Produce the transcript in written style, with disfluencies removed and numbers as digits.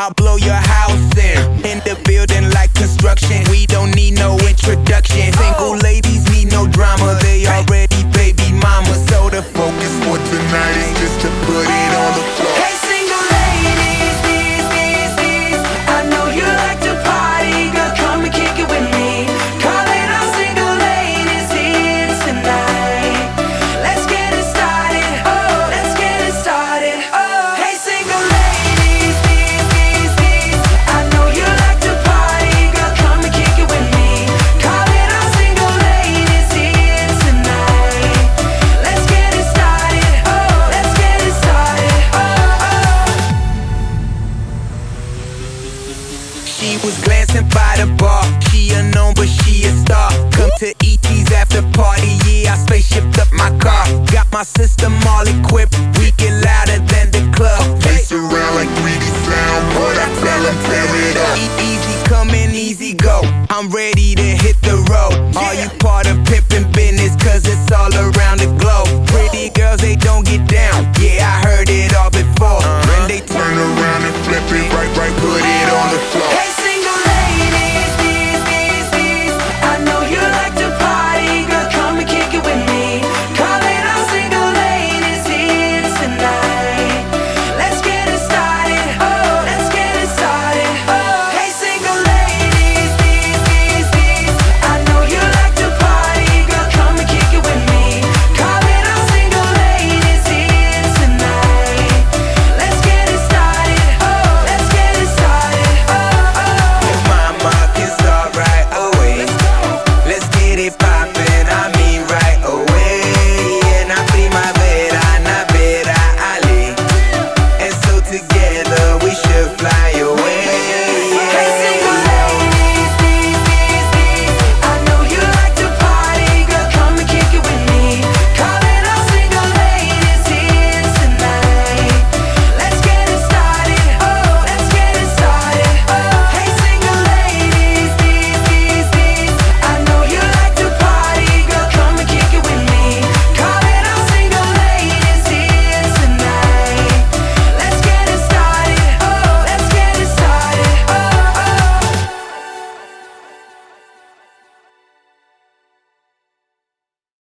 I'll blow your house in the building like construction. We don't need no introduction. Single ladies need no drama. They already baby mama. So the focus for tonight is just to put it on the floor. Hey, single ladies, I know you like to party. Girl, come and kick it with me. Calling all single ladies here tonight. Let's get it started. Oh, let's get it started. Oh, hey, single ladies, I know you like to party. Girl, come and kick it with me. Calling all single ladies here tonight. Let's get it started. Oh, let's get it started. She was glancing by the bar. She unknown, but she a star. Come to ET's after party. Yeah, I spaceshipped up my car. Got my system